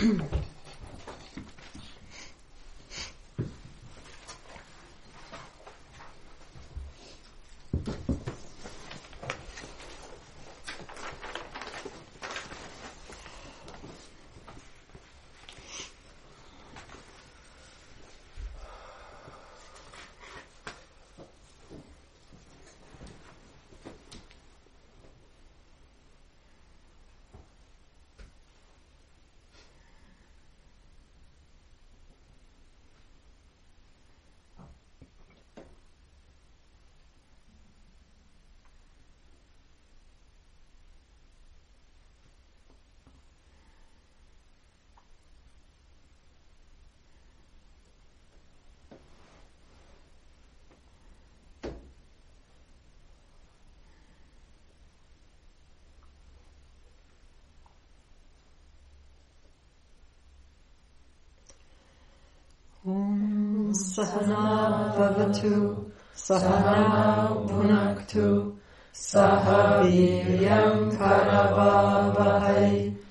Sahana bhavatu, sahana bhunaktu, saha viryam karavavahai,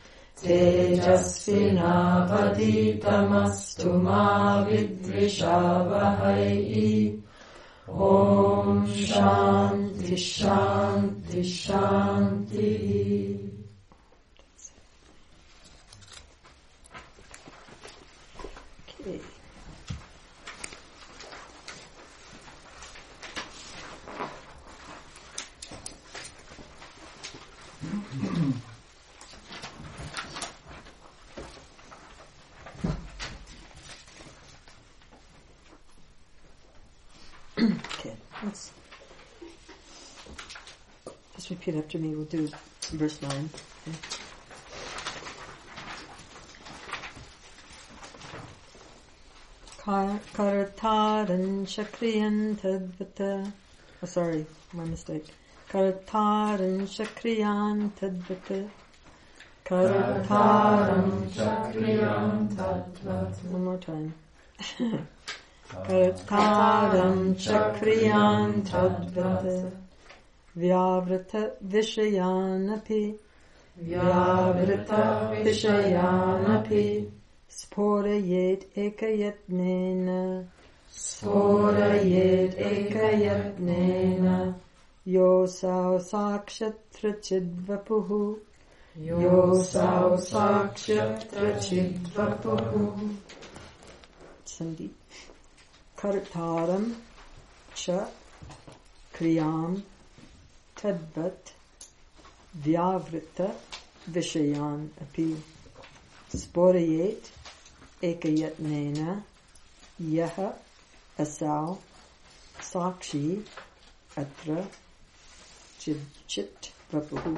tejasvinavaditamastu ma vidvishavahai. Om Shanti Shanti Shanti. Okay. Okay, let's just repeat after me. We'll do verse 9. Okay. Karataran Shakriyan Tadvata. Oh, sorry, my mistake. Karataran Shakriyan Tadvata. Karataran Shakriyan Tadvata. One more time. Kartaram Chakriyan Tadvata Vyavrata Vishayanapi Sporayet Ekayatnena Yosau Sakshatra Chidvapuhu Sandeep. Kartaram cha kriyam tadvat vyavrita vishayan api sporayet ekayatnena yaha asau sakshi atra chit vapuhu.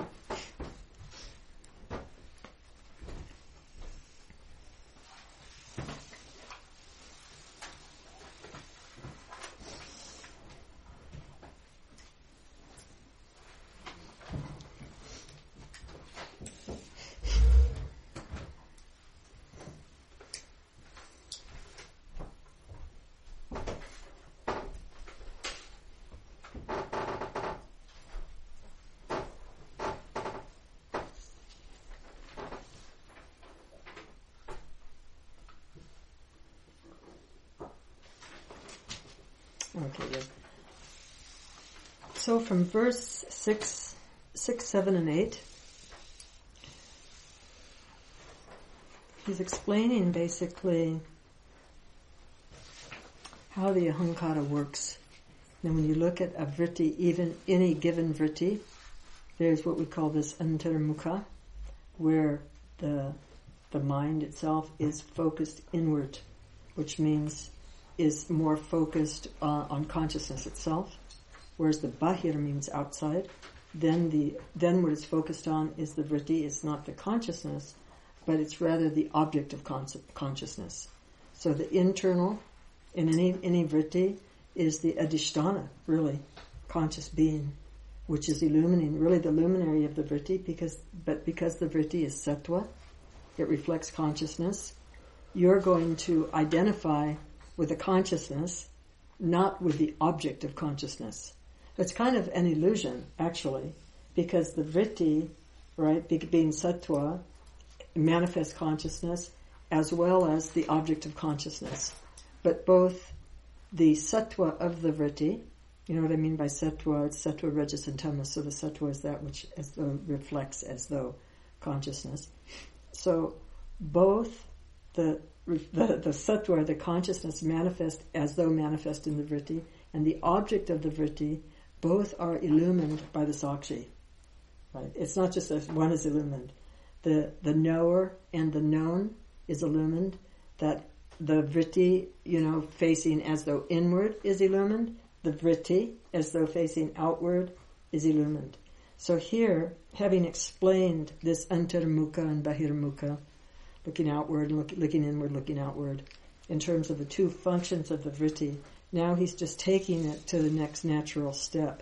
Okay, good. So from verse 6, 7, and 8, he's explaining basically how the ahankara works. And when you look at a vritti, even any given vritti, there's what we call this antarmukha, where the mind itself is focused inward, which means is more focused on consciousness itself, whereas the bahir means outside. Then what it's focused on is the vritti. It's not the consciousness, but it's rather the object of consciousness. So the internal in any vritti is the adhisthana, really, conscious being, which is illuminating, really the luminary of the vritti, because the vritti is sattva, it reflects consciousness. You're going to identify with the consciousness, not with the object of consciousness. It's kind of an illusion, actually, because the vritti, right, being sattva, manifest consciousness, as well as the object of consciousness. But both the sattva of the vritti, you know what I mean by sattva? It's sattva, rajas, and tamas. So the sattva is that which as though reflects as though consciousness. So both the sattva, the consciousness, manifest as though manifest in the vritti, and the object of the vritti, both are illumined by the sakshi. Right? It's not just that one is illumined. The knower and the known is illumined. That the vritti, facing as though inward is illumined. The vritti, as though facing outward, is illumined. So here, having explained this antarmukha and bahirmukha, looking outward, looking inward, looking outward, in terms of the two functions of the vritti, now he's just taking it to the next natural step.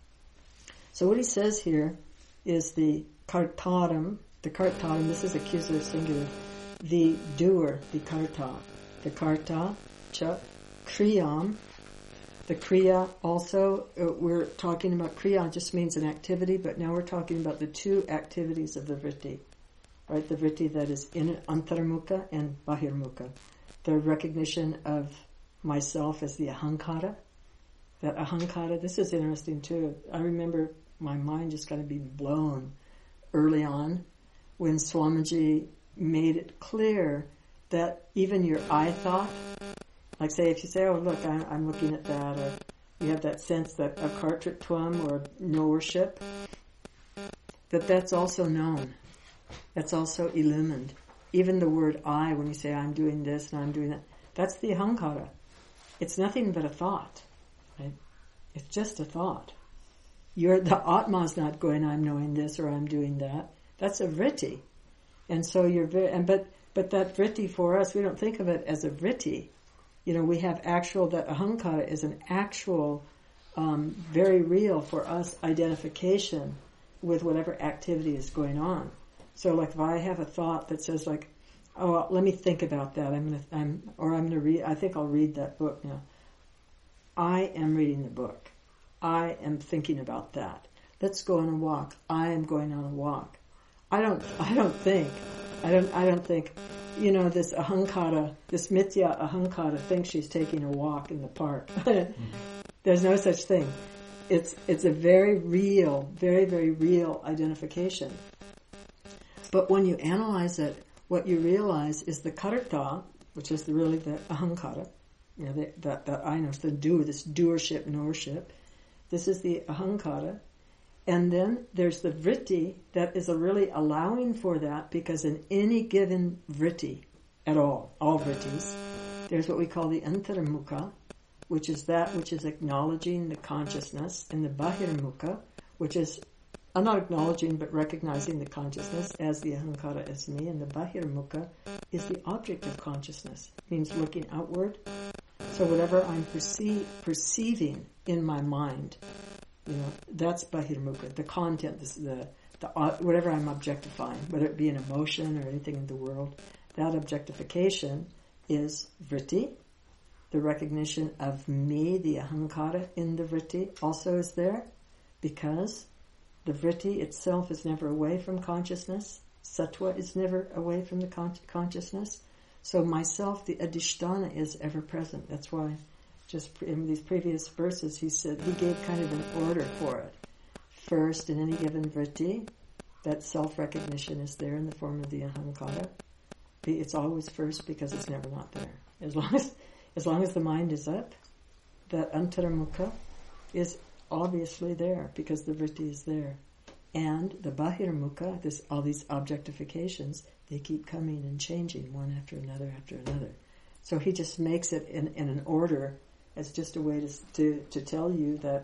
So what he says here is the kartaram, this is accusative singular, the doer, the karta, cha, kriyam. The kriya also, we're talking about kriya just means an activity, but now we're talking about the two activities of the vritti. Right, the vritti that is in antarmukha and bahirmukha. The recognition of myself as the ahankara. That ahankara, this is interesting too. I remember my mind just got to be blown early on when Swamiji made it clear that even your I thought, like say if you say, oh look, I'm looking at that, or you have that sense that a kartritvam or knowership, that's also known. That's also illumined. Even the word I, when you say I'm doing this and I'm doing that, that's the ahankara. It's nothing but a thought, right? It's just a thought. The atma's not going, I'm knowing this or I'm doing that. That's a vritti. And so but that vritti for us, we don't think of it as a vritti. We have that ahankara is an actual, very real for us identification with whatever activity is going on. So like if I have a thought that says like, oh, let me think about that. I'm going to read, I think I'll read that book now. I am reading the book. I am thinking about that. Let's go on a walk. I am going on a walk. I don't think, this ahankara, this mithya ahankara thinks she's taking a walk in the park. There's no such thing. It's a very real, very, very real identification. But when you analyze it, what you realize is the karta, which is really the ahankara, that I know, the doer, this doership, knowership. This is the ahankara. And then there's the vritti that is really allowing for that, because in any given vritti at all vrittis, there's what we call the antarmukha, which is that which is acknowledging the consciousness, and the bahirmukha, which is I'm not acknowledging but recognizing the consciousness as the ahankara as me, and the bahirmukha is the object of consciousness. It means looking outward. So whatever I'm perceiving in my mind, that's bahirmukha. The content, the whatever I'm objectifying, whether it be an emotion or anything in the world, that objectification is vritti. The recognition of me, the ahankara in the vritti, also is there, because the vritti itself is never away from consciousness. Sattva is never away from the consciousness. So myself, the adhisthana, is ever present. That's why, just in these previous verses, he gave kind of an order for it. First, in any given vritti, that self-recognition is there in the form of the ahankara. It's always first because it's never not there. As long as the mind is up, that antaramukha is obviously there because the vritti is there. And the bahirmukha, all these objectifications, they keep coming and changing one after another after another. So he just makes it in an order as just a way to tell you that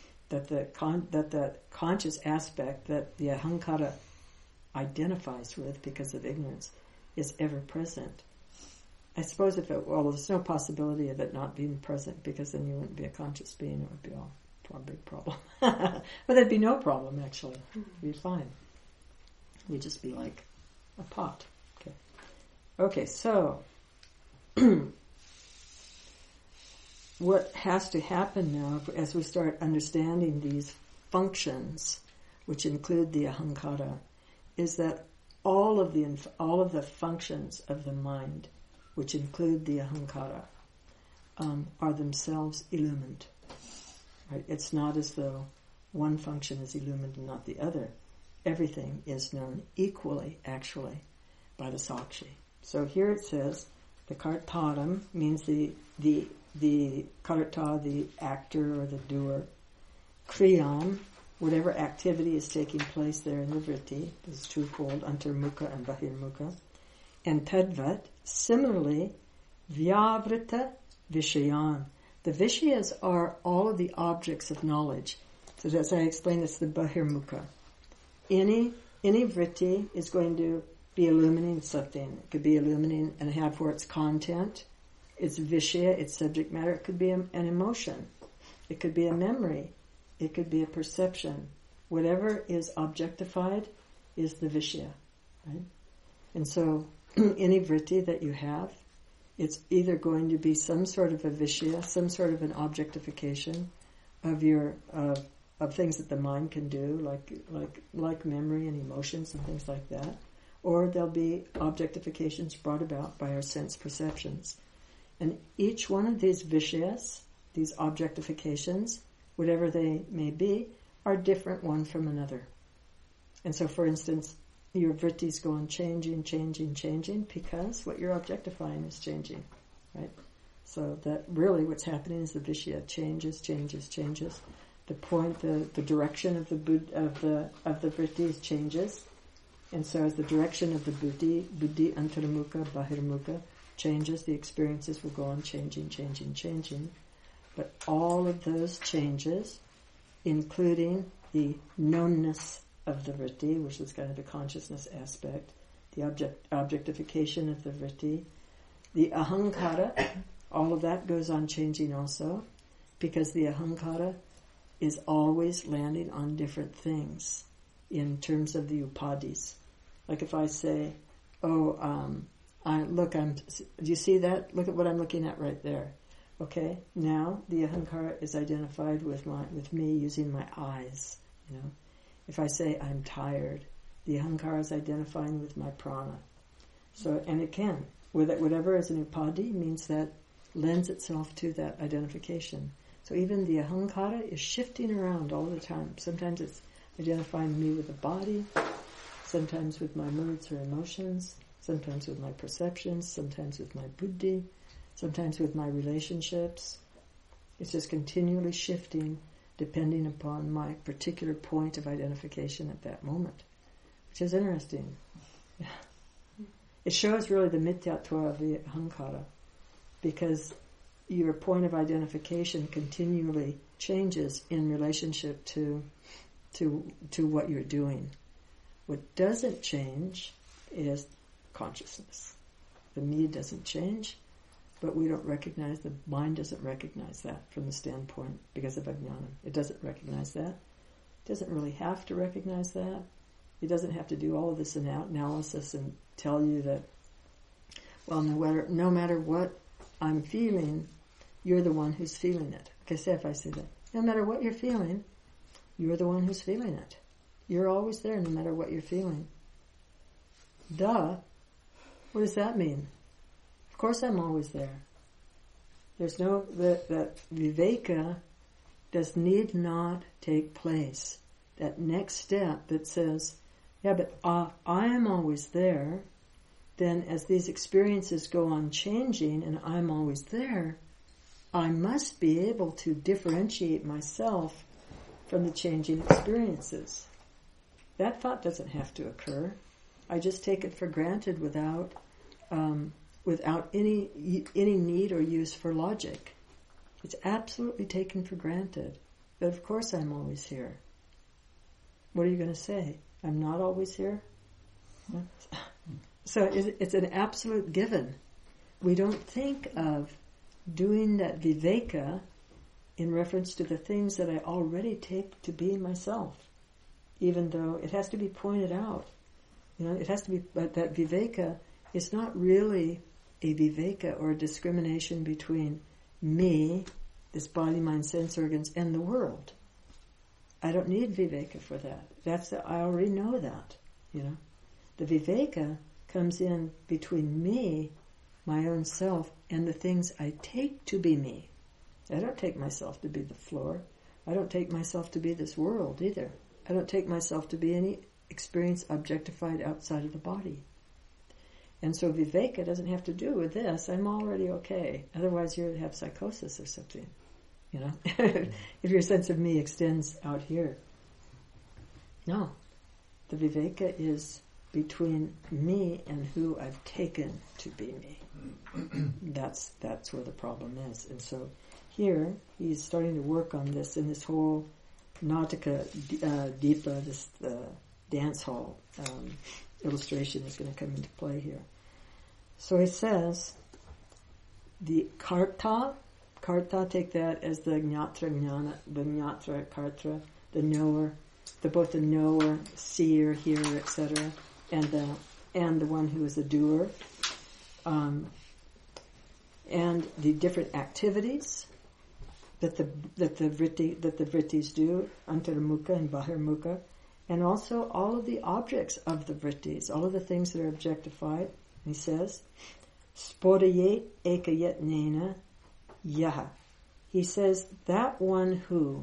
the conscious aspect that the ahankara identifies with because of ignorance is ever present. I suppose there's no possibility of it not being present, because then you wouldn't be a conscious being. It would be a big problem. But there'd be no problem, actually. It'd be fine. We'd just be like a pot. Okay, so what has to happen now as we start understanding these functions, which include the ahankara, is that all of the functions of the mind, which include the ahankara, are themselves illumined. Right? It's not as though one function is illumined and not the other. Everything is known equally, actually, by the sakshi. So here it says, the kartaram means the karta, the actor or the doer. Kriyam, whatever activity is taking place there in the vritti, this is twofold, antarmukha and bahirmukha. And tadvat, similarly, vyavrita vishayan. The vishayas are all of the objects of knowledge. So as I explained, it's the bahirmukha. Any vritti is going to be illuminating something. It could be illuminating and have for its content, its vishaya, its subject matter. It could be an emotion. It could be a memory. It could be a perception. Whatever is objectified is the vishaya, right? And so, any vritti that you have, it's either going to be some sort of a vishaya, some sort of an objectification of of things that the mind can do, like memory and emotions and things like that, or there'll be objectifications brought about by our sense perceptions. And each one of these vishayas, these objectifications, whatever they may be, are different one from another. And so, for instance, your vrittis go on changing, because what you're objectifying is changing, right? So that really what's happening is the vishaya changes. The point, the direction of the vrittis changes, and so as the direction of the buddhi antaramukha, bahirmukha changes, the experiences will go on changing. But all of those changes, including the knownness of the vritti, which is kind of the consciousness aspect, the objectification of the vritti, the ahankara, all of that goes on changing also, because the ahankara is always landing on different things in terms of the upadis. Like if I say, do you see that? Look at what I'm looking at right there. Okay, now the ahankara is identified with me using my eyes. You know, if I say I'm tired, the ahankara is identifying with my prana. So, and it can, whatever is an upadi means that lends itself to that identification. So even the ahankara is shifting around all the time. Sometimes it's identifying me with the body, sometimes with my moods or emotions, sometimes with my perceptions, sometimes with my buddhi, sometimes with my relationships. It's just continually shifting depending upon my particular point of identification at that moment, which is interesting. Yeah. It shows really the mithyatva of the ahankara, because your point of identification continually changes in relationship to what you're doing. What doesn't change is consciousness. The me doesn't change, but we don't recognize, the mind doesn't recognize that from the standpoint, because of ajnana. It doesn't recognize that. It doesn't really have to recognize that. It doesn't have to do all of this analysis and tell you that, well, no matter what I'm feeling, you're the one who's feeling it. Okay, say if I say that. No matter what you're feeling, you're the one who's feeling it. You're always there no matter what you're feeling. Duh. What does that mean? Of course I'm always there. There's that viveka need not take place. That next step that says, yeah, but I am always there, then as these experiences go on changing and I'm always there, I must be able to differentiate myself from the changing experiences. That thought doesn't have to occur. I just take it for granted without any need or use for logic. It's absolutely taken for granted. But of course I'm always here. What are you going to say? I'm not always here? So it's an absolute given. We don't think of doing that viveka in reference to the things that I already take to be myself, even though it has to be pointed out. It has to be, but that viveka is not really a viveka or a discrimination between me, this body, mind, sense organs, and the world. I don't need viveka for that. I already know that, The viveka comes in between me, my own self, and the things I take to be me. I don't take myself to be the floor. I don't take myself to be this world either. I don't take myself to be any experience objectified outside of the body. And so viveka doesn't have to do with this. I'm already okay. Otherwise you'd have psychosis or something. You know, if your sense of me extends out here. No. The viveka is between me and who I've taken to be me. That's where the problem is. And so here he's starting to work on this in this whole Nataka Deepa, this dance hall illustration is going to come into play here. So he says, the karta, take that as the jnatra jnana, the jnatra kartra, the knower, both the knower, seer, hearer, etc., and the one who is the doer, and the different activities that the vrittis do, antaramukha and bahirmukha, and also all of the objects of the vrittis, all of the things that are objectified. He says, spodayet ekayatnena yaha. He says, that one who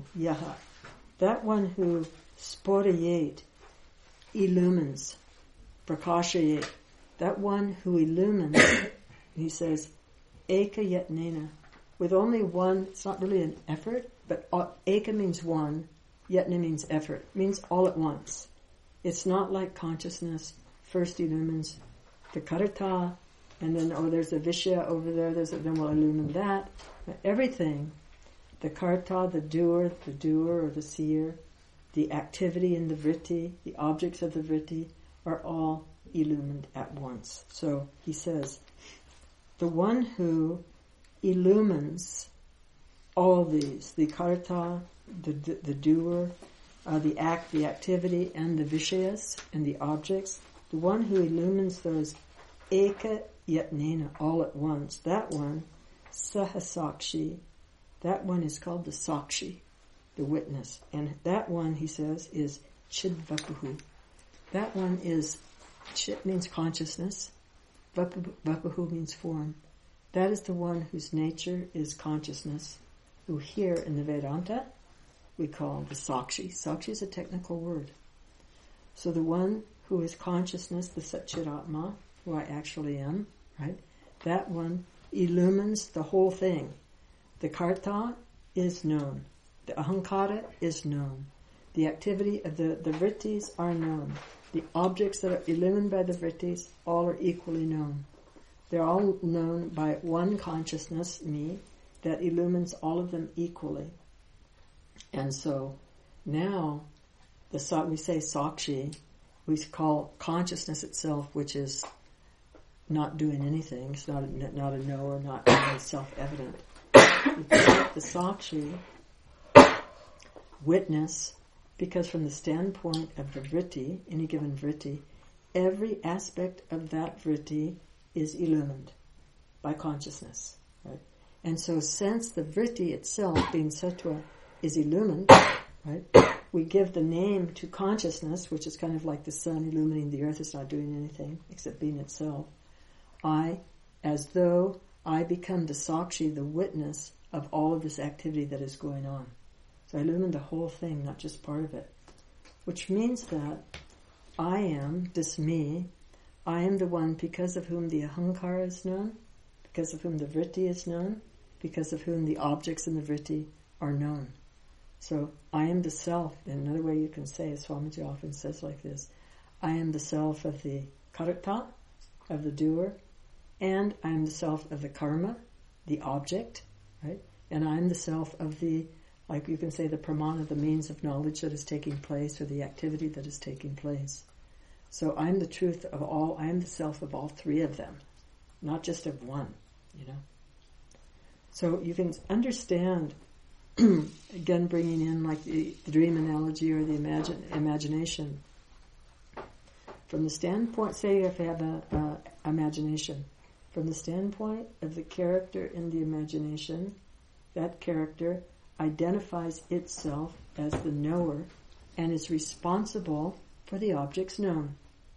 spodayet, illumines, prakashayet, that one who illumines, he says, ekayatnena, with only one. It's not really an effort, but eka means one, yatna means effort, means all at once. It's not like consciousness first illumines the karta, and then, there's a vishya over there, then we'll illumine that. Everything, the karta, the doer or the seer, the activity in the vritti, the objects of the vritti, are all illumined at once. So he says, the one who illumines all these, the karta, the doer, the act, the activity, and the vishayas, and the objects, the one who illumines those eka yatnena, all at once, that one, sahasakshi, that one is called the sakshi, the witness. And that one, he says, is chidvapuhu. That one is, chit means consciousness, vapuhu means form. That is the one whose nature is consciousness, who here in the Vedanta we call the sakshi. Sakshi is a technical word. So the one who is consciousness, the Satchidatma, who I actually am, right? That one illumines the whole thing. The karta is known. The ahankara is known. The activity of the vrittis are known. The objects that are illumined by the vrittis, all are equally known. They're all known by one consciousness, me, that illumines all of them equally. And so now, we say sakshi, we call consciousness itself, which is not doing anything. It's not a knower, not self-evident. The sakshi, witness, because from the standpoint of the vritti, any given vritti, every aspect of that vritti is illumined by consciousness. Right? And so since the vritti itself, being sattva, is illumined, right? We give the name to consciousness, which is kind of like the sun illumining the earth. It's not doing anything except being itself. As though I become the sakshi, the witness of all of this activity that is going on. So I illumine the whole thing, not just part of it. Which means that I am, this me, I am the one because of whom the ahankara is known, because of whom the vritti is known, because of whom the objects in the vritti are known. So I am the self. And another way you can say, as Swamiji often says like this, I am the self of the karta, of the doer, and I am the self of the karma, the object, right? And I am the self of the, like you can say, the pramana, the means of knowledge that is taking place, or the activity that is taking place. So I'm the truth of all, I am the self of all three of them, not just of one, you know. So you can understand, again bringing in like the dream analogy or the imagination. From the standpoint, say if you have a imagination, from the standpoint of the character in the imagination, that character identifies itself as the knower and is responsible for the objects known.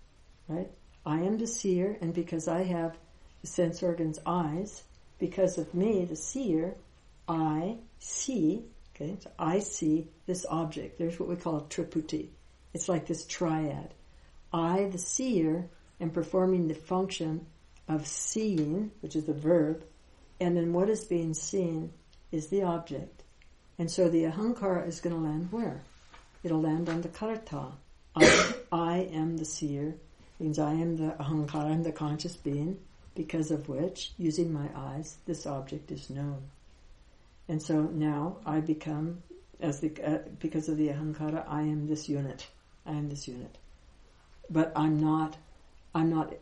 right? I am the seer, and because I have the sense organs, eyes, because of me, the seer, I see, okay, so I see this object. There's what we call a triputi. It's like this triad. I, the seer, am performing the function of seeing, which is the verb, and then what is being seen is the object. And so the ahankara is going to land where? It'll land on the karta. I am the seer, means I am the ahankara, I'm the conscious being, because of which, using my eyes, this object is known. And so now I become, because of the ahankara, I am this unit. I am this unit. But I'm not what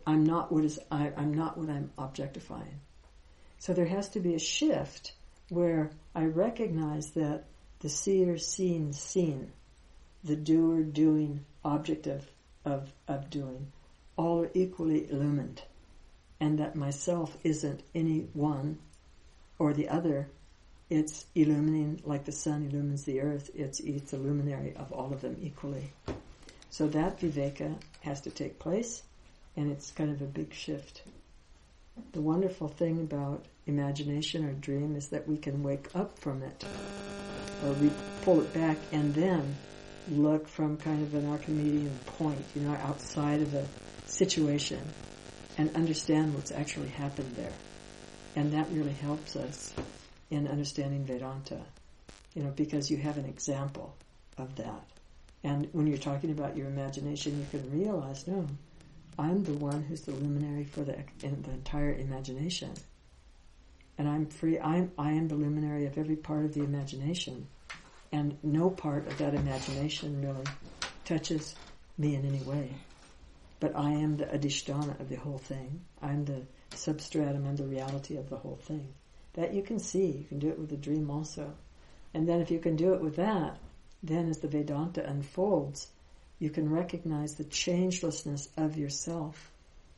I'm objectifying. So there has to be a shift where I recognize that the seer seeing seen, the doer doing, object of doing, all are equally illumined, and that myself isn't any one or the other. It's illumining like the sun illumines the earth. It's a luminary of all of them equally. So that viveka has to take place, and it's kind of a big shift. The wonderful thing about imagination or dream is that we can wake up from it, or we pull it back and then look from kind of an Archimedean point, outside of a situation, and understand what's actually happened there. And that really helps us in understanding Vedanta, because you have an example of that. And when you're talking about your imagination, you can realize, no, I'm the one who's the luminary for the entire imagination. And I'm free, I am the luminary of every part of the imagination. And no part of that imagination really touches me in any way. But I am the adhisthana of the whole thing. I'm the substratum and the reality of the whole thing. That you can see. You can do it with a dream also. And then if you can do it with that, then as the Vedanta unfolds, you can recognize the changelessness of yourself.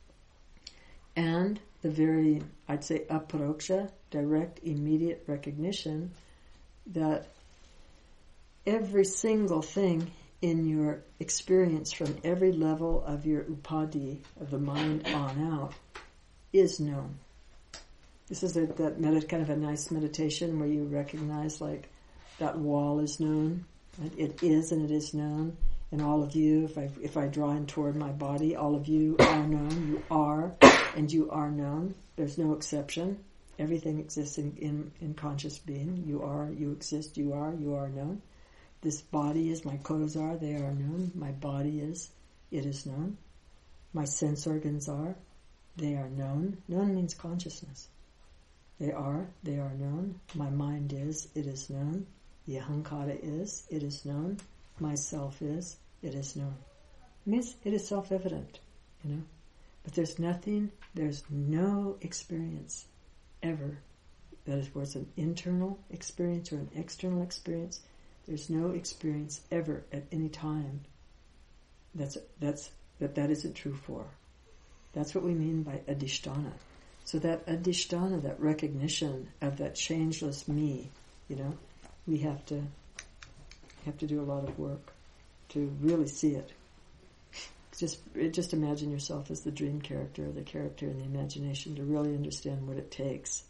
And the very, I'd say, aparoksha, direct, immediate recognition that every single thing in your experience from every level of your upadhi, of the mind on out, is known. This is kind of a nice meditation where you recognize like that wall is known. Right? It is and it is known. And all of you, if I draw in toward my body, all of you are known. You are, and you are known. There's no exception. Everything exists in conscious being. You are, you exist, you are known. This body is, my kodas are, they are known. My body is, it is known. My sense organs are, they are known. Known means consciousness. They are known. My mind is, it is known. The ahankara is, it is known. Myself is, it is known. It means it is self-evident, But there's no experience ever that is where it's an internal experience or an external experience. There's no experience ever at any time that isn't true for. That's what we mean by adhisthana. So that adhisthana, that recognition of that changeless me, we have to do a lot of work to really see it. Just imagine yourself as the dream character or the character in the imagination to really understand what it takes.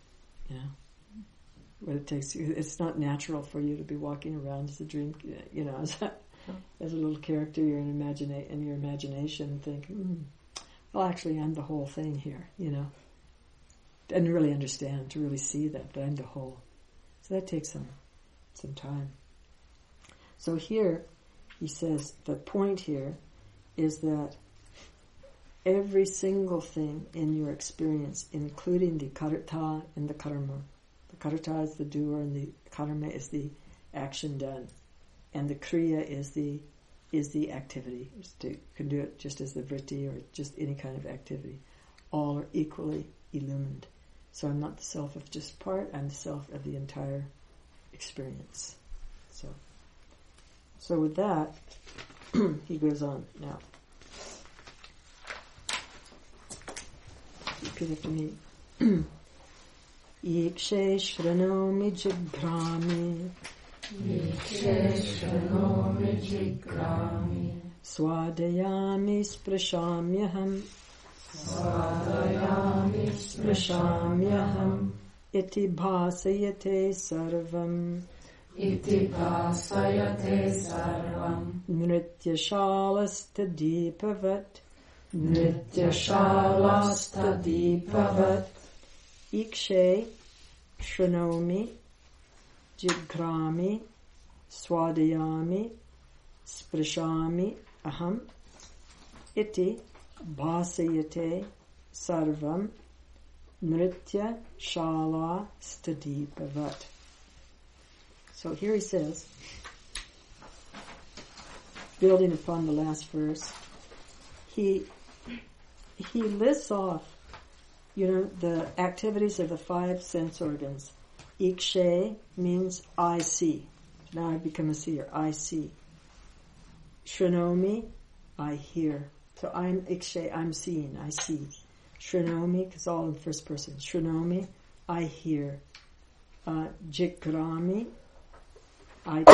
What it takes. It's not natural for you to be walking around as a dream, as a little character. You're in your imagination, think, well, actually, I'm the whole thing here, and really understand, to really see that I'm the whole. So that takes some time. So here, he says, the point here is that every single thing in your experience, including the karta and the karma. The karta is the doer and the karma is the action done. And the kriya is the activity. You can do it just as the vritti or just any kind of activity. All are equally illumined. So I'm not the self of just part, I'm the self of the entire experience. So with that, he goes on now. Repeat after me. Ikshe shranomi jigrami. Ikshe shranomi jigrami. Swadayami sprashamyaham. Swadayami sprashamyaham. Iti bhasayate sarvam. Iti bhasayate sarvam. Nrityashalastadipavat. Nrityashalastadipavat. Ikshe shrunomi. Jigrami. Swadayami. Sprashami aham. Iti bhasayate sarvam. Nritya shala stadipavat. So here he says, building upon the last verse, he lists off, the activities of the 5 sense organs. Ikshe means I see. Now I become a seer. I see. Shrunomi, I hear. So I'm Ikshe, I'm seeing, I see. Shrunomi, because all in first person. Shrunomi, I hear. Jigrami, I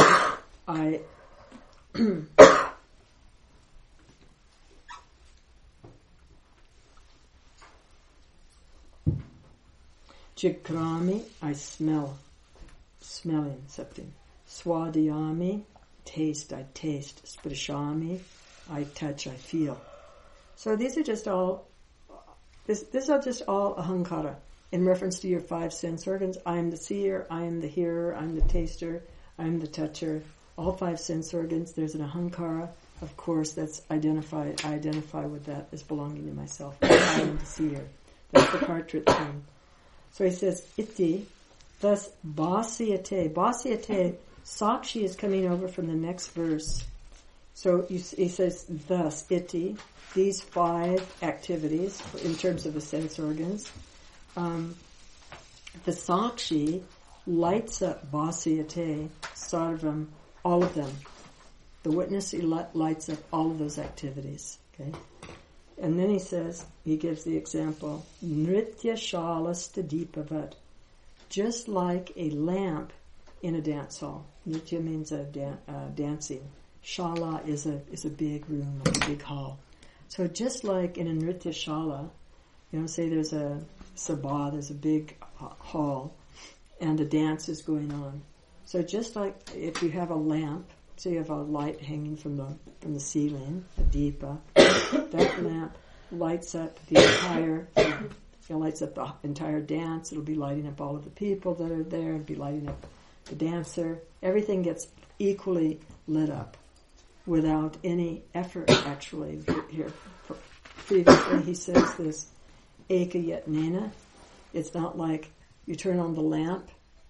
Jigrami, I smell. Smelling something. Swadhyami, taste, I taste. Sprashami, I touch, I feel. So these are just all, this are just all ahankara in reference to your 5 sense organs. I am the seer, I am the hearer, I am the taster, I am the toucher. All 5 sense organs, there's an ahankara, of course, that's identified. I identify with that as belonging to myself. I am the seer. That's the Kartrit thing. So he says, iti, thus bhasyate. Bhasyate, Sakshi is coming over from the next verse. So he says, thus, iti, these 5 activities in terms of the sense organs. The Sakshi lights up bhasyate, sarvam, all of them. The witness lights up all of those activities. Okay, and then he says, he gives the example, nritya shalastadipavat, just like a lamp in a dance hall. Nritya means dancing. Shala is a big room, like a big hall. So just like in a nritya shala, say there's a sabha, there's a big hall, and a dance is going on. So just like if you have a lamp, so you have a light hanging from the ceiling, a deepa, that lamp lights up the entire dance. It'll be lighting up all of the people that are there. It'll be lighting up the dancer. Everything gets equally lit up without any effort, actually. Here, previously he says this, eka yatnena. It's not like you turn on the lamp,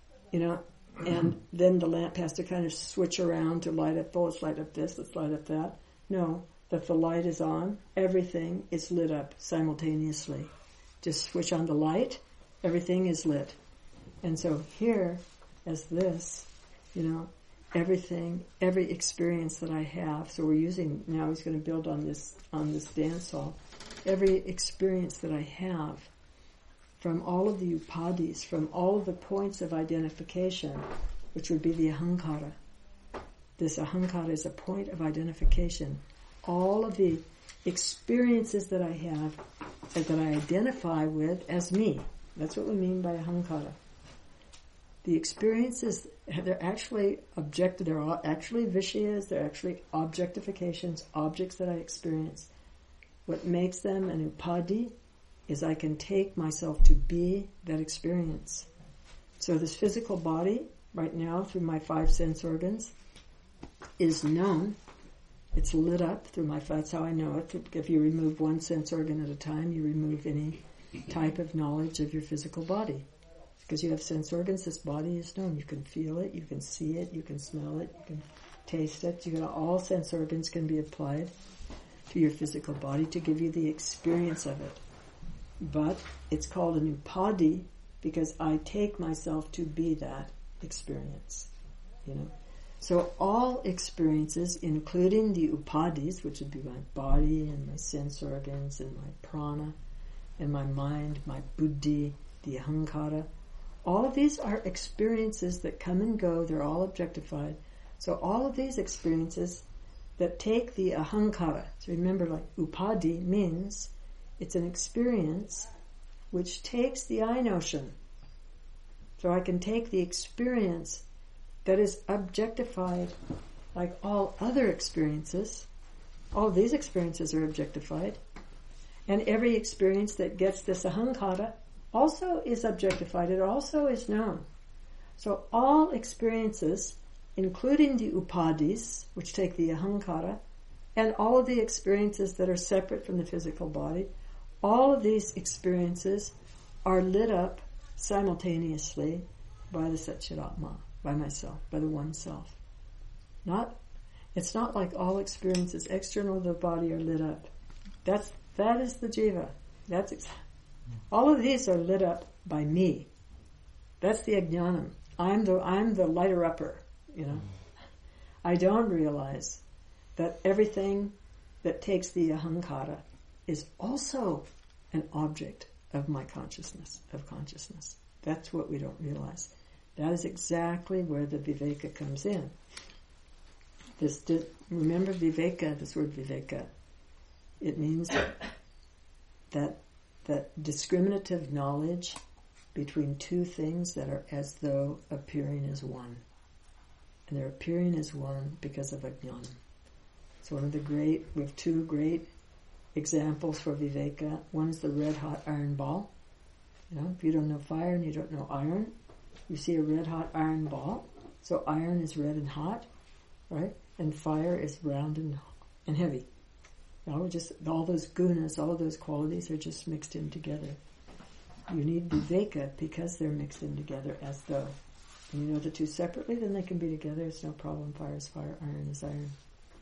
and then the lamp has to kind of switch around to light up, let's light up this, let's light up that. No, that the light is on, everything is lit up simultaneously. Just switch on the light, everything is lit. And so here, as this, everything, every experience that I have, so we're using, now he's going to build on this dance hall, every experience that I have, from all of the upadis, from all of the points of identification, which would be the ahankara. This ahankara is a point of identification. All of the experiences that I have, that I identify with as me. That's what we mean by ahankara. The experiences, they're actually objective, they're actually vishayas, they're actually objectifications, objects that I experience. What makes them an upadi is I can take myself to be that experience. So this physical body, right now, through my 5 sense organs, is known. It's lit up through that's how I know it. If you remove one sense organ at a time, you remove any type of knowledge of your physical body. Because you have sense organs, this body is known. You can feel it, you can see it, you can smell it, you can taste it. All sense organs can be applied to your physical body to give you the experience of it. But it's called an upadi because I take myself to be that experience, So all experiences, including the upadis, which would be my body and my sense organs and my prana and my mind, my buddhi, the ahankara, all of these are experiences that come and go. They're all objectified. So all of these experiences, that take the ahankara. So remember, like upadi means it's an experience which takes the I notion. So I can take the experience that is objectified like all other experiences. All of these experiences are objectified. And every experience that gets this ahankara also is objectified. It also is known. So all experiences, including the upadis, which take the ahankara, and all of the experiences that are separate from the physical body, all of these experiences are lit up simultaneously by the Satchidatma, by myself, by the one self. It's not like all experiences external to the body are lit up. That is the jiva. All of these are lit up by me. That's the ajnanam. I'm the lighter upper, I don't realize that everything that takes the ahankara is also an object of my consciousness, of consciousness. That's what we don't realize. That is exactly where the viveka comes in. Remember viveka, this word viveka, it means that discriminative knowledge between two things that are as though appearing as one. And they're appearing as one because of ajnana. So we have two great examples for viveka. One is the red hot iron ball. If you don't know fire and you don't know iron, you see a red hot iron ball. So iron is red and hot, right? And fire is round and heavy. Just all those gunas, all of those qualities are just mixed in together. You need viveka because they're mixed in together as though. And you know the two separately, then they can be together. It's no problem. Fire is fire, iron is iron.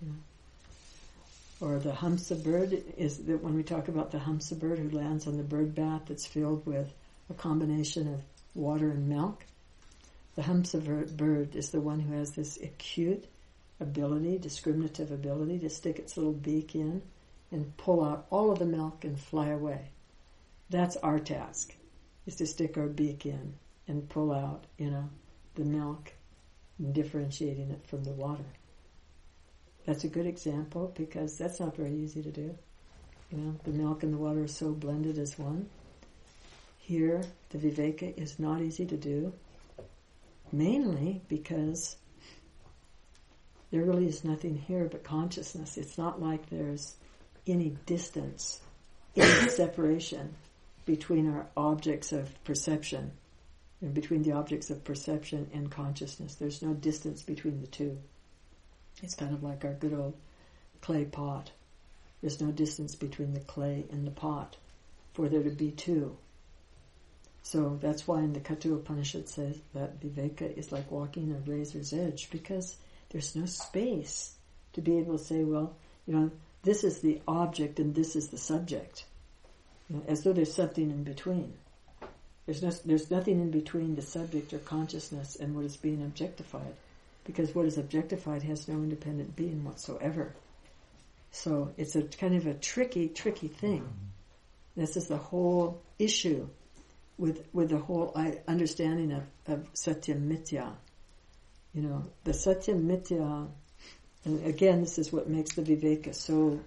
Or the hamsa bird is that when we talk about the hamsa bird who lands on the bird bath that's filled with a combination of water and milk. The hamsa bird is the one who has this acute ability, discriminative ability to stick its little beak in and pull out all of the milk and fly away. That's our task, is to stick our beak in and pull out, the milk and differentiating it from the water. That's a good example because that's not very easy to do. The milk and the water are so blended as one. Here, the viveka is not easy to do, mainly because there really is nothing here but consciousness. It's not like there's any distance, any separation between our objects of perception, and between the objects of perception and consciousness. There's no distance between the two. It's kind of like our good old clay pot. There's no distance between the clay and the pot for there to be two. So that's why in the Katha Upanishad says that viveka is like walking a razor's edge, because there's no space to be able to say, well, this is the object and this is the subject. As though there's something in between. There's nothing in between the subject or consciousness and what is being objectified, because what is objectified has no independent being whatsoever. So it's a kind of a tricky thing. This is the whole issue with the whole understanding of Satyam Mithya. The Satyam Mithya, and again, this is what makes the viveka so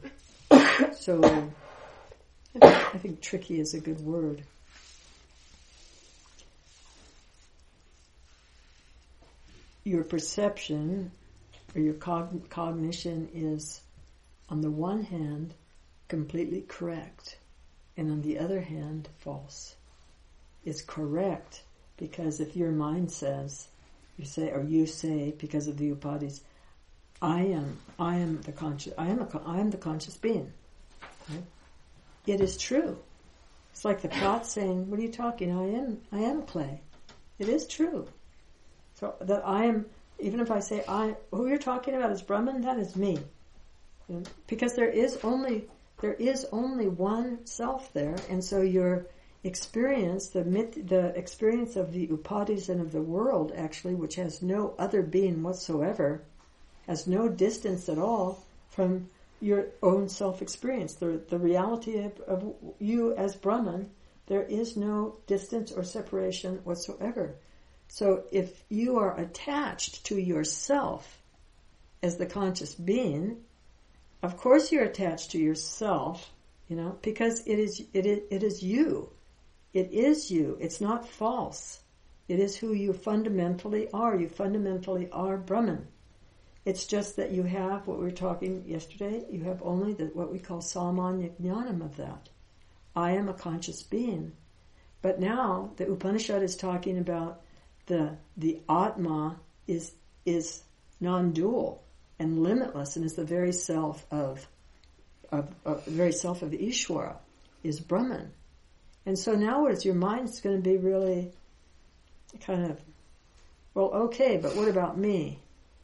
I think tricky is a good word. Your perception or your cognition is, on the one hand, completely correct, and on the other hand, false. It's correct because if your mind says, you say because of the upadis, I am the conscious being. Right? It is true. It's like the pot saying, what are you talking? I am clay. It is true. So that I am, even if I say who you're talking about is Brahman, that is me. Because there is only one self there, and so your experience, the experience of the upadis and of the world actually, which has no other being whatsoever, has no distance at all from your own self-experience. The reality of you as Brahman, there is no distance or separation whatsoever. So if you are attached to yourself as the conscious being, of course you're attached to yourself, because it is you. It is you. It's not false. It is who you fundamentally are. You fundamentally are Brahman. It's just that you have, what we were talking yesterday, you have only what we call samanya jnanam of that. I am a conscious being. But now the Upanishad is talking about the Atma is non-dual and limitless, and is the very self of Ishvara, is Brahman. And so now what is your mind's going to be really kind of, well, okay, but what about me?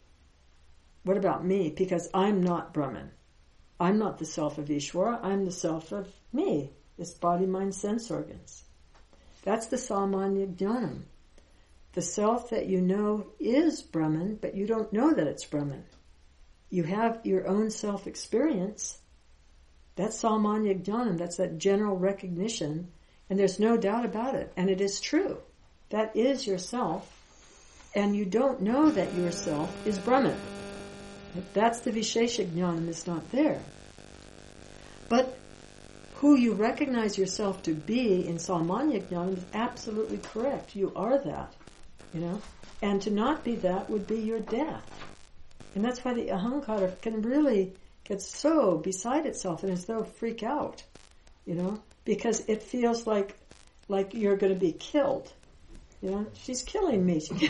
What about me? Because I'm not Brahman. I'm not the self of Ishvara. I'm the self of me. This body, mind, sense organs. That's the samanya jnanam. The self that you know is Brahman, but you don't know that it's Brahman. You have your own self-experience. That's samanya jnanam. That's that general recognition. And there's no doubt about it. And it is true. That is yourself. And you don't know that yourself is Brahman. That's the Vishesha Jnanam is not there. But who you recognize yourself to be in Samanya Jnanam is absolutely correct. You are that. And to not be that would be your death. And that's why the ahankara can really get so beside itself and as though freak out. Because it feels like you're going to be killed. She's killing me. She's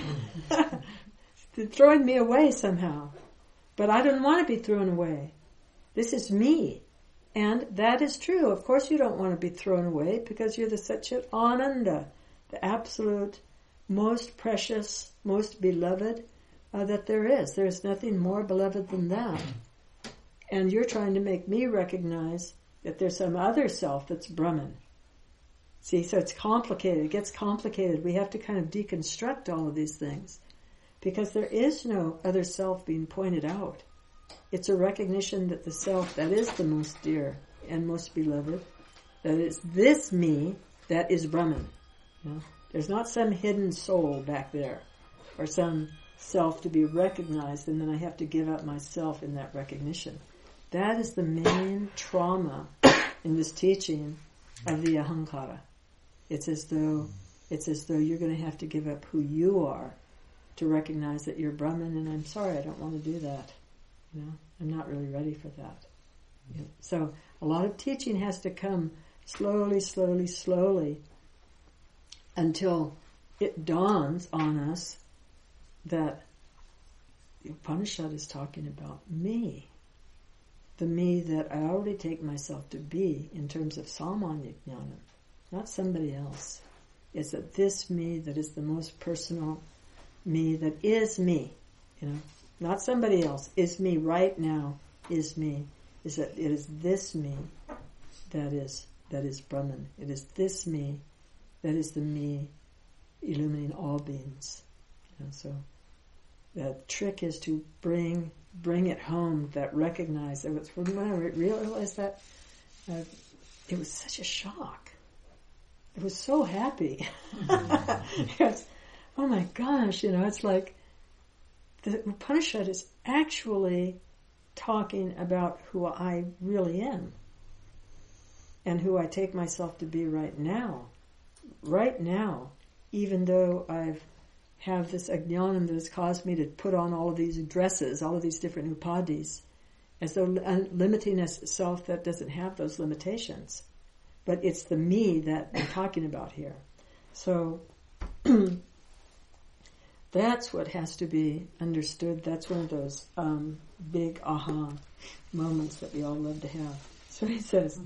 throwing me away somehow. But I don't want to be thrown away. This is me. And that is true. Of course you don't want to be thrown away because you're the Satchit Ananda, the absolute, most precious, most beloved that there is. There's nothing more beloved than that. And you're trying to make me recognize that there's some other self that's Brahman. See, so it's complicated. It gets complicated. We have to kind of deconstruct all of these things because there is no other self being pointed out. It's a recognition that the self that is the most dear and most beloved, that it's this me that is Brahman. There's not some hidden soul back there or some self to be recognized and then I have to give up myself in that recognition. That is the main trauma in this teaching of the ahankara. It's as though you're going to have to give up who you are to recognize that you're Brahman, and I'm sorry, I don't want to do that. I'm not really ready for that. So a lot of teaching has to come slowly, slowly, slowly until it dawns on us that the Upanishad is talking about me. The me that I already take myself to be in terms of samanya jnanam, not somebody else. It's that this me that is the most personal me that is me, not somebody else, is me right now, is me, is that it is this me that is Brahman. It is this me that is the me illuminating all beings. So the trick is to bring it home, that recognize that when I realized that it was such a shock. I was so happy. Because, oh my gosh, it's like the Upanishad is actually talking about who I really am and who I take myself to be right now. Right now, even though I've have this ajnanam that has caused me to put on all of these dresses, all of these different upadhis, as though limiting a self that doesn't have those limitations. But it's the me that I'm talking about here. So that's what has to be understood. That's one of those big aha moments that we all love to have. So he says,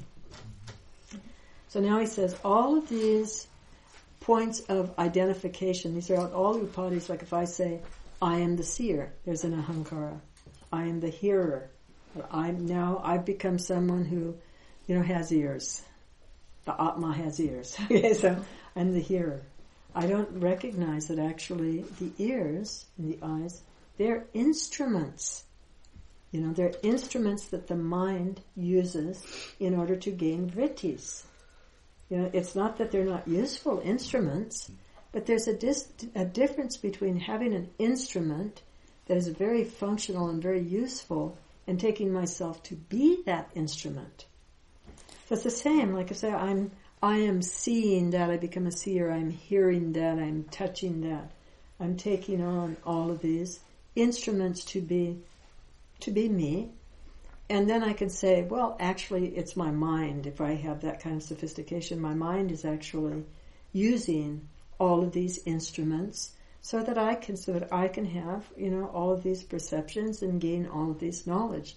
all of these points of identification, these are all upadhis. Like if I say, I am the seer, there's an ahankara. I am the hearer. I've become someone who, has ears. The Atma has ears. Okay, so I'm the hearer. I don't recognize that actually the ears and the eyes, they're instruments. They're instruments that the mind uses in order to gain vrittis. It's not that they're not useful instruments, but there's a difference between having an instrument that is very functional and very useful and taking myself to be that instrument. So it's the same, like I say, I am seeing that, I become a seer, I'm hearing that, I'm touching that. I'm taking on all of these instruments to be me. And then I can say, well, actually, it's my mind. If I have that kind of sophistication, my mind is actually using all of these instruments so that I can have, all of these perceptions and gain all of this knowledge.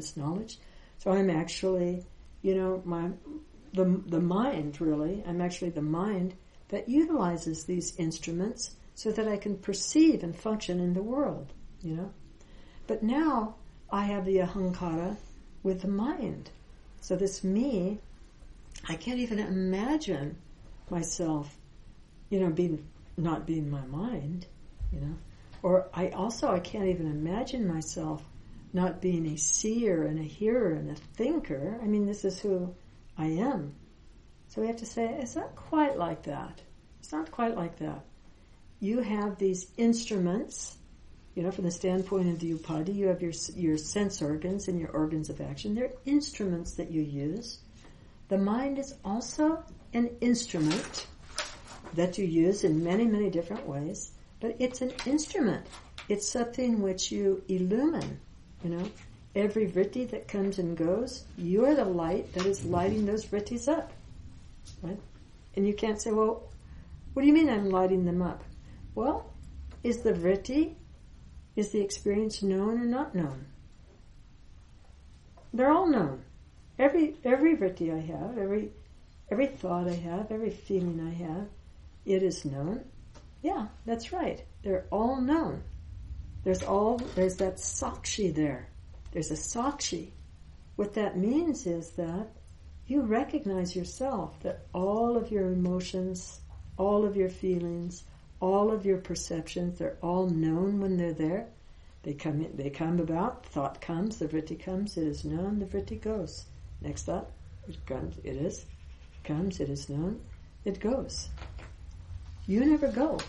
So I'm actually, the mind, really. I'm actually the mind that utilizes these instruments so that I can perceive and function in the world, But now I have the ahankara with the mind. So this me, I can't even imagine myself, not being my mind, Or I can't even imagine myself not being a seer and a hearer and a thinker. I mean, this is who I am. So we have to say, it's not quite like that. It's not quite like that. You have these instruments, from the standpoint of the upadi, you have your sense organs and your organs of action. They're instruments that you use. The mind is also an instrument that you use in many, many different ways, but it's an instrument. It's something which you illumine, Every vritti that comes and goes, you're the light that is lighting those vrittis up, right? And you can't say, well, what do you mean I'm lighting them up? Well, is the vritti, is the experience known or not known? They're all known. Every vritti I have, every thought I have, every feeling I have, it is known. Yeah, that's right. They're all known. There's that sakshi there. There's a sakshi. What that means is that you recognize yourself, that all of your emotions, all of your feelings, all of your perceptions, they're all known when they're there. They come about, thought comes, the vritti comes, it is known, the vritti goes. Next thought, it comes, it is known, it goes. You never go.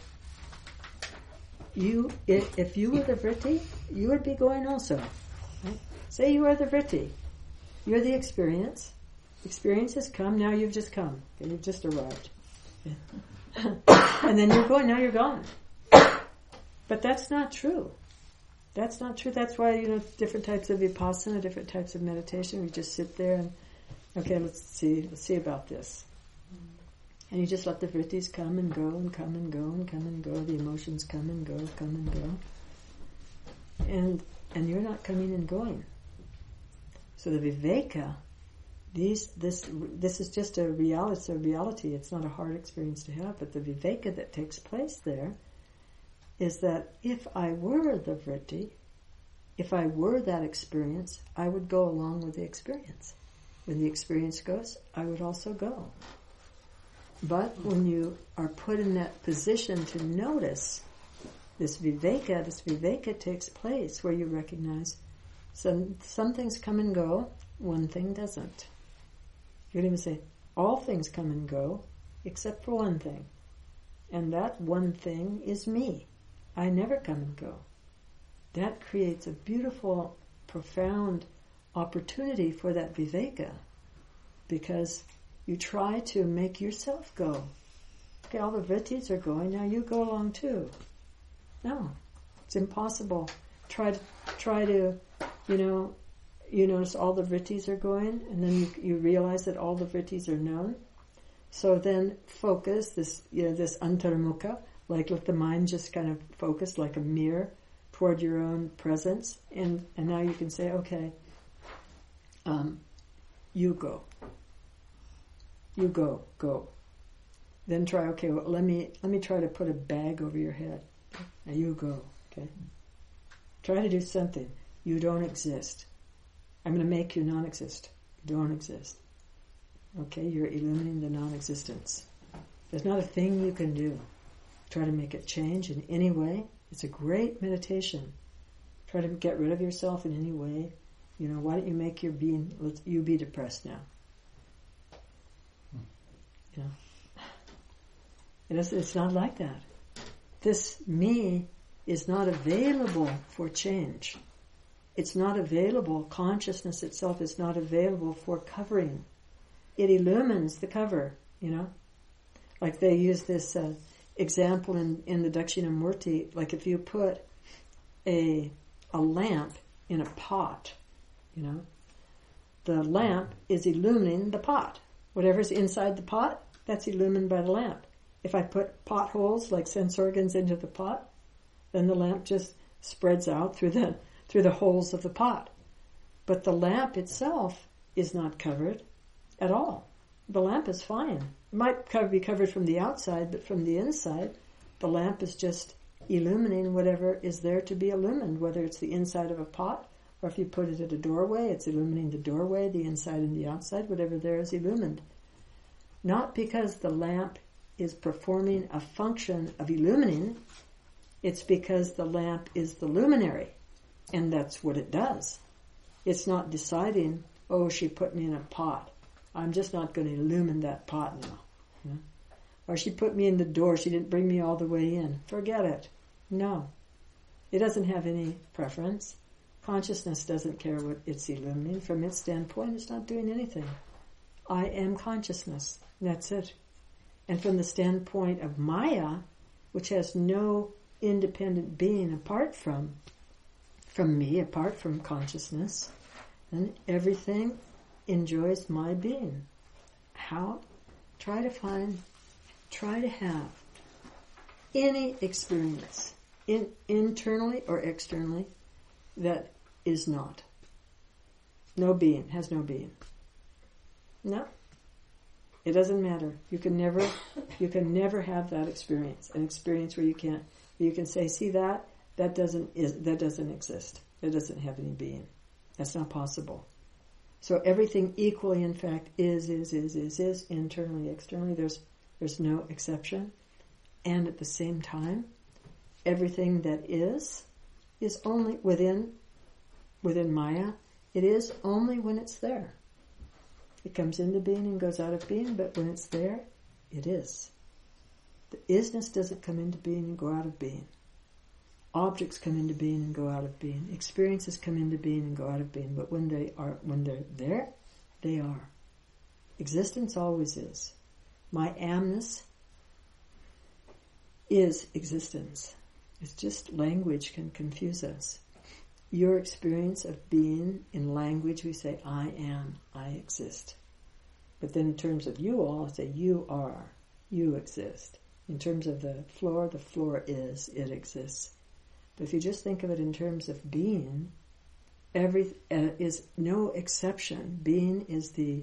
If you were the vritti, you would be going also. Right? Say you are the vritti. You're the experience. Experience has come, now you've just come. Okay, you've just arrived. Okay. And then you're going, now you're gone. But that's not true. That's not true. That's why, different types of vipassana, different types of meditation, we just sit there and, okay, let's see about this. And you just let the vrittis come and go and come and go and come and go. The emotions come and go, come and go. And you're not coming and going. So the viveka, this is just a reality. It's a reality. It's not a hard experience to have. But the viveka that takes place there is that if I were the vritti, if I were that experience, I would go along with the experience. When the experience goes, I would also go. But when you are put in that position to notice this viveka takes place where you recognize some things come and go, one thing doesn't. You could even say, all things come and go, except for one thing. And that one thing is me. I never come and go. That creates a beautiful, profound opportunity for that viveka, because you try to make yourself go. Okay, all the vrittis are going, now you go along too. No, it's impossible. Try to, you notice all the vrittis are going, and then you realize that all the vrittis are known. So then focus, this antaramukha, like let the mind just kind of focus like a mirror toward your own presence, and now you can say, okay, you go. You go. Then try, okay, well, let me try to put a bag over your head. Now you go, okay? Try to do something. You don't exist. I'm going to make you non-exist. You don't exist. Okay, you're illuminating the non-existence. There's not a thing you can do. Try to make it change in any way. It's a great meditation. Try to get rid of yourself in any way. Why don't you make you be depressed now? It's not like that. This me is not available for change. It's not available. Consciousness itself is not available for covering. It illumines the cover, Like they use this example in the Dakshinamurti, like if you put a lamp in a pot, the lamp is illumining the pot. Whatever's inside the pot, that's illumined by the lamp. If I put potholes like sense organs into the pot, then the lamp just spreads out through the holes of the pot. But the lamp itself is not covered at all. The lamp is fine. It might be covered from the outside, but from the inside, the lamp is just illumining whatever is there to be illumined, whether it's the inside of a pot, or if you put it at a doorway, it's illumining the doorway, the inside and the outside, whatever there is illumined. Not because the lamp is performing a function of illumining, it's because the lamp is the luminary, and that's what it does. It's not deciding, she put me in a pot. I'm just not going to illumine that pot now. Or she put me in the door, she didn't bring me all the way in. Forget it. No. It doesn't have any preference. Consciousness doesn't care what it's illuminating. From its standpoint, it's not doing anything. I am consciousness. That's it. And from the standpoint of Maya, which has no independent being apart from me, apart from consciousness, then everything enjoys my being. How? Try to have any experience, internally or externally, that is not. No being, has no being. No. It doesn't matter. You can never have that experience. An experience where you can say, see that doesn't exist. It doesn't have any being. That's not possible. So everything equally, in fact, is, internally, externally. There's no exception. And at the same time, everything that is only within Maya. It is only when it's there. It comes into being and goes out of being, but when it's there, it is. The isness doesn't come into being and go out of being. Objects come into being and go out of being. Experiences come into being and go out of being. But when they're there, they are. Existence always is. My amness is existence. It's just language can confuse us. Your experience of being, in language we say, I am, I exist. But then in terms of you all, I say, you are, you exist. In terms of the floor is, it exists. But if you just think of it in terms of being, is no exception. Being is the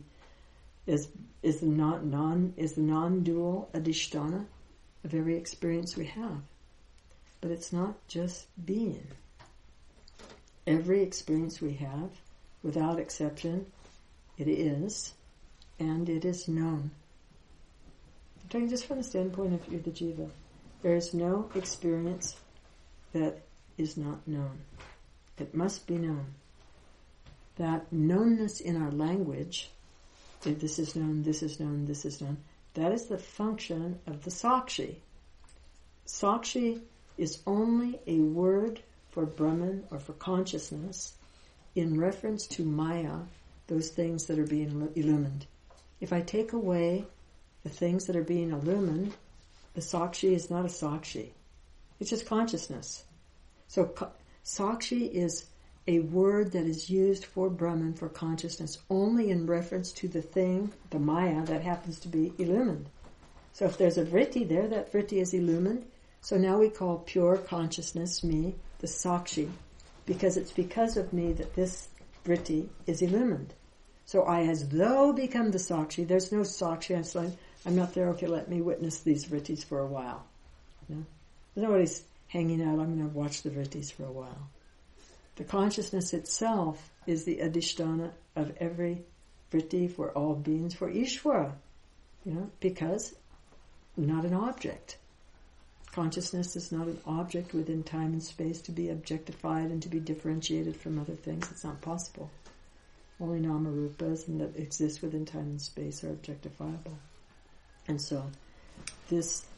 non-dual adhisthana of every experience we have. But it's not just being. Every experience we have, without exception, it is, and it is known. I'm talking just from the standpoint of the jiva. There is no experience that is not known. It must be known. That knownness in our language, this is known, this is known, this is known, that is the function of the Sakshi. Sakshi is only a word for Brahman or for consciousness in reference to Maya, those things that are being illumined. If I take away the things that are being illumined, the Sakshi is not a Sakshi. It's just consciousness. So Sakshi is a word that is used for Brahman, for consciousness, only in reference to the thing, the Maya, that happens to be illumined. So if there's a vritti there, that vritti is illumined. So now we call pure consciousness, me, the Sakshi, because it's because of me that this vritti is illumined. So I as though become the Sakshi. There's no Sakshi. I'm not there, okay, let me witness these vrittis for a while. No? Nobody's hanging out, I'm going to watch the vrittis for a while. The consciousness itself is the adhisthana of every vritti for all beings, for Ishvara, because not an object. Consciousness is not an object within time and space to be objectified and to be differentiated from other things. It's not possible. Only Namarupas and that exist within time and space are objectifiable. And so, this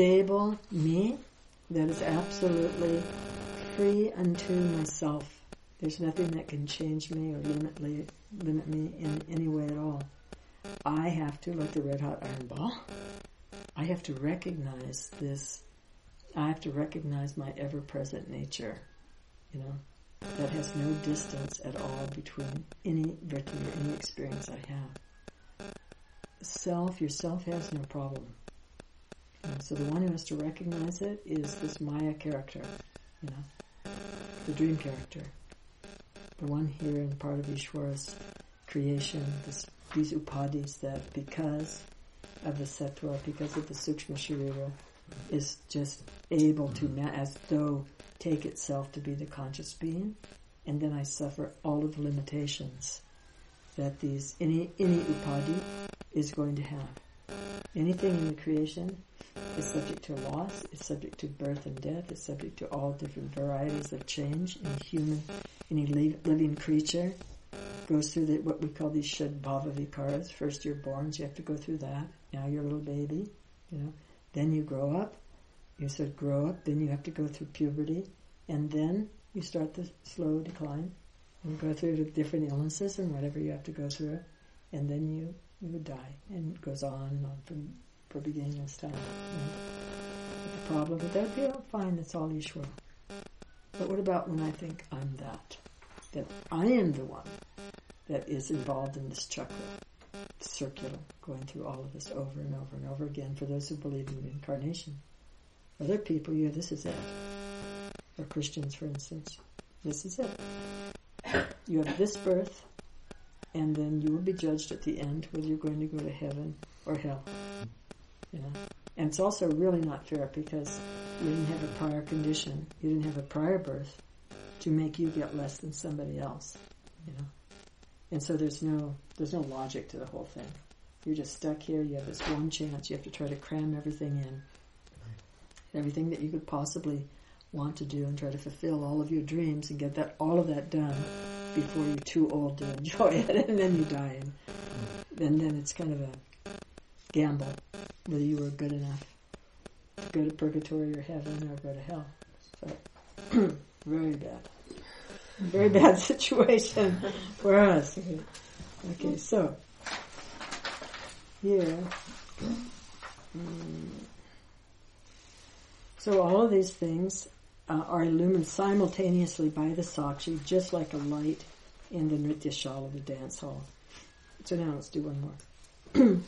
stable me that is absolutely free unto myself, There's nothing that can change me or limit me in any way at all. I have to, like the red hot iron ball, I have to recognize this. I have to recognize my ever-present nature, that has no distance at all between any vritti or any experience I have. Yourself has no problem. So the one who has to recognize it is this Maya character, the dream character. The one here in part of Ishwara's creation, these upadhis that because of the sattva, because of the sukshma sharira, is just able to, as though, take itself to be the conscious being, and then I suffer all of the limitations that any upadhi is going to have. Anything in the creation is subject to loss, is subject to birth and death, is subject to all different varieties of change. Any living creature goes through what we call these Shad Bhava Vikaras. First you're born, so you have to go through that. Now you're a little baby, Then you grow up. You sort of grow up, then you have to go through puberty, and then you start the slow decline. You go through the different illnesses and whatever you have to go through, and then you would die, and it goes on and on for beginningless time. But the problem with that, fine, it's all Ishwara. But what about when I think I'm that I am the one that is involved in this chakra, circular, going through all of this over and over and over again for those who believe in reincarnation. Other people, this is it. Or Christians, for instance, this is it. You have this birth, and then you will be judged at the end whether you're going to go to heaven or hell. And it's also really not fair because you didn't have a prior condition, you didn't have a prior birth to make you get less than somebody else. And so there's no logic to the whole thing. You're just stuck here. You have this one chance. You have to try to cram everything in. Everything that you could possibly want to do and try to fulfill all of your dreams and get all of that done before you're too old to enjoy it, and then you die. And then it's kind of a gamble whether you were good enough to go to purgatory or heaven or go to hell. So, very bad. Very bad situation for us. Okay, so here. So all of these things are illumined simultaneously by the Sakshi, just like a light in the Nritya Shala, the dance hall. So now let's do one more.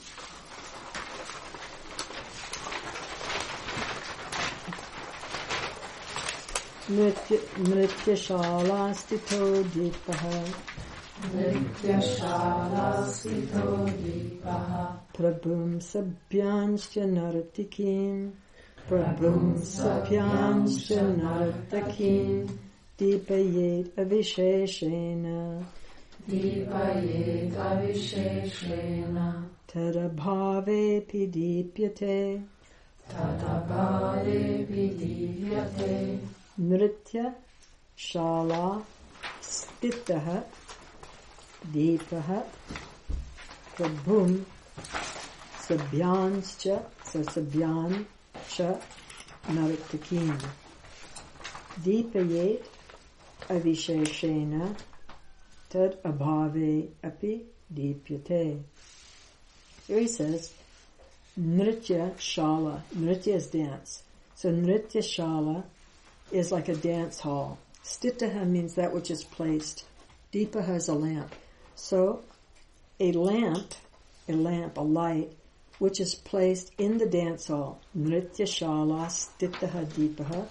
Nritya Shala Stito Deepaha Nritya Shala Stito Deepaha Prabhum Sabhyanscha Naratikim Prabhum Sabhyanscha Nartakim Deepayet Avisheshena Deepayet Avisheshena Tadabhave Pidipyate Tadabhave Pidipyate Nritya Shala Stitaha Deepaha Prabhum Sabhyanscha Sabhyanscha Nartakim Deepayet Avisheshena Tad Abhave Api Deepyate. Here he says Nritya Shala. Nritya is dance. So Nritya Shala is like a dance hall. Stitaha means that which is placed. Deepaha is a lamp. So a light, which is placed in the dance hall. Nritya Shala Stitaha Deepaha.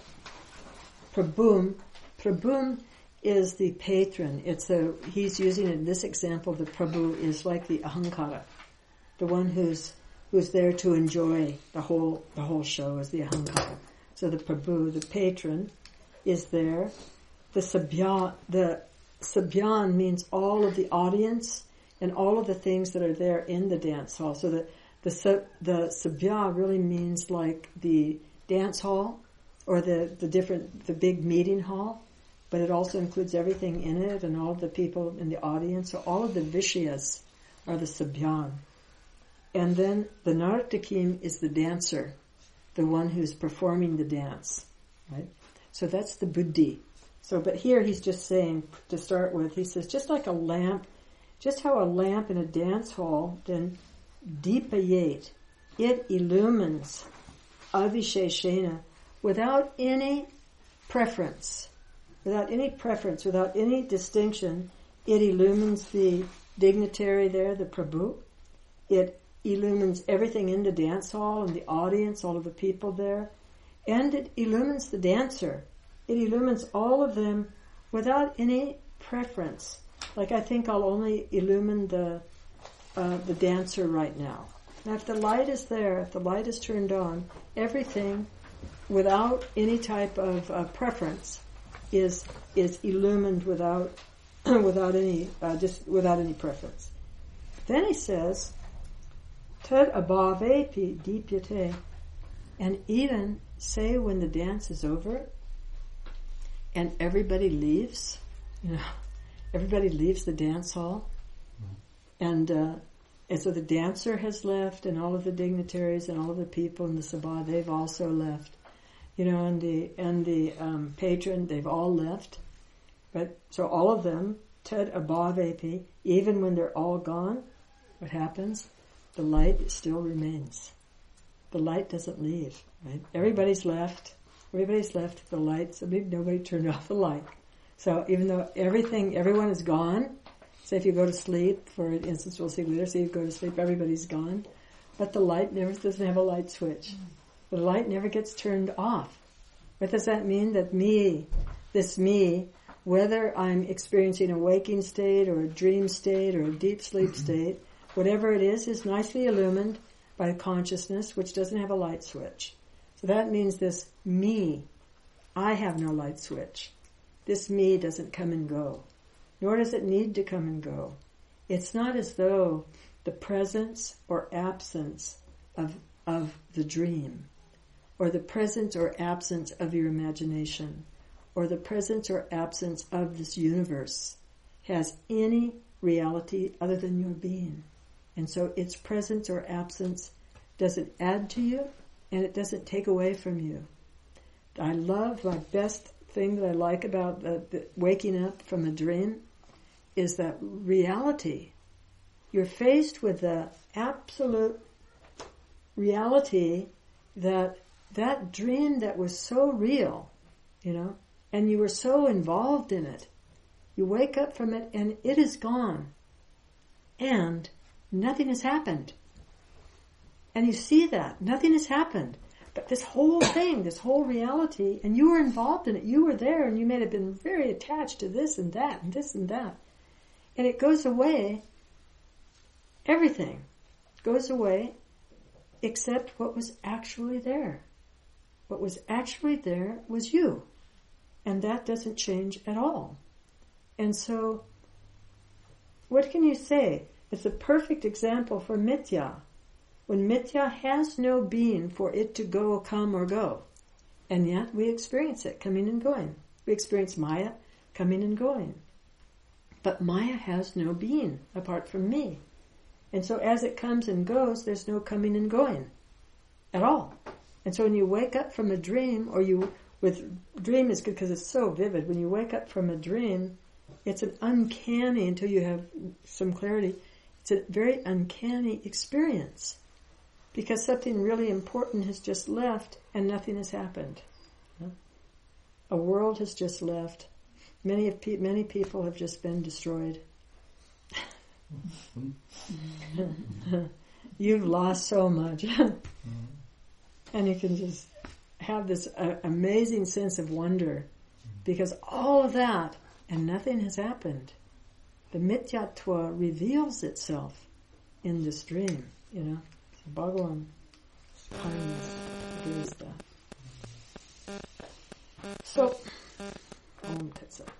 Prabhum is the patron. He's using in this example, the Prabhu is like the ahankara, the one who's there to enjoy the whole show is the ahankara. So the Prabhu, the patron, is there. The sabhyan means all of the audience and all of the things that are there in the dance hall. So the sabhya really means like the dance hall or the big meeting hall, but it also includes everything in it and all of the people in the audience. So all of the vishayas are the sabhyan. And then the nartakim is the dancer, the one who's performing the dance, right? So that's the buddhi. So, but here he's just saying, to start with, he says, just like a lamp, just how a lamp in a dance hall, then dipayet, it illumines avisheshena without any preference, without any distinction. It illumines the dignitary there, the Prabhu. It illumines everything in the dance hall and the audience, all of the people there. And it illumines the dancer. It illumines all of them without any preference. Like, I think I'll only illumine the dancer right now. Now, if the light is there, if the light is turned on, everything without any type of preference is illumined without any preference. Then he says, Tad abhavepi dipyate, and even say when the dance is over and everybody leaves, everybody leaves the dance hall, and so the dancer has left, and all of the dignitaries and all of the people in the sabha, they've also left, and the patron, they've all left. But so all of them, Tad abhavepi, even when they're all gone, what happens? The light still remains. The light doesn't leave, right? Everybody's left, the light, so nobody turned off the light. So even though everyone is gone, say if you go to sleep, for instance, we'll see later, say you go to sleep, everybody's gone, but the light doesn't have a light switch. The light never gets turned off. What does that mean? That this me, whether I'm experiencing a waking state or a dream state or a deep sleep state, whatever it is nicely illumined by consciousness, which doesn't have a light switch. So that means this me, I have no light switch. This me doesn't come and go, nor does it need to come and go. It's not as though the presence or absence of the dream, or the presence or absence of your imagination, or the presence or absence of this universe has any reality other than your being. And so its presence or absence doesn't add to you, and it doesn't take away from you. I love, my best thing that I like about the waking up from a dream is that reality. You're faced with the absolute reality that dream that was so real, and you were so involved in it. You wake up from it and it is gone. And nothing has happened. And you see that. Nothing has happened. But this whole thing, this whole reality, and you were involved in it. You were there, and you may have been very attached to this and that and this and that. And it goes away. Everything goes away except what was actually there. What was actually there was you. And that doesn't change at all. And so, what can you say? It's a perfect example for mithya. When mithya has no being for it to go, come, or go. And yet we experience it coming and going. We experience Maya coming and going. But Maya has no being apart from me. And so as it comes and goes, there's no coming and going at all. And so when you wake up from a dream, dream is good because it's so vivid. When you wake up from a dream, it's an uncanny, until you have some clarity, it's a very uncanny experience. Because something really important has just left and nothing has happened. A world has just left. Many people have just been destroyed. You've lost so much. And you can just have this amazing sense of wonder. Because all of that and nothing has happened. The mithyatva reveals itself in this dream, Bhagavan kindness does that. So, Om Tat Sat.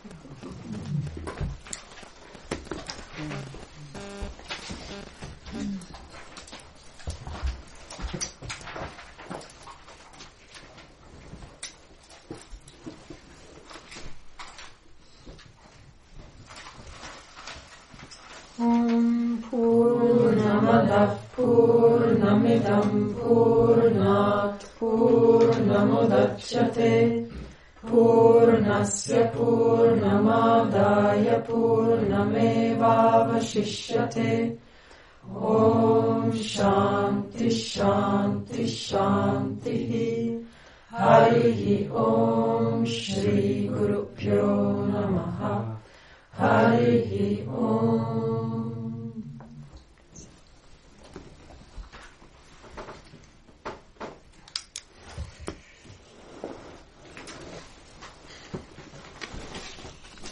Purnamadav Purnamidam Purnat Purnamudachyate Purnasya Purnamadaya Purnamevavashishyate. Om Shanti Shanti Shanti. Harihi Om Shri Guru Pyo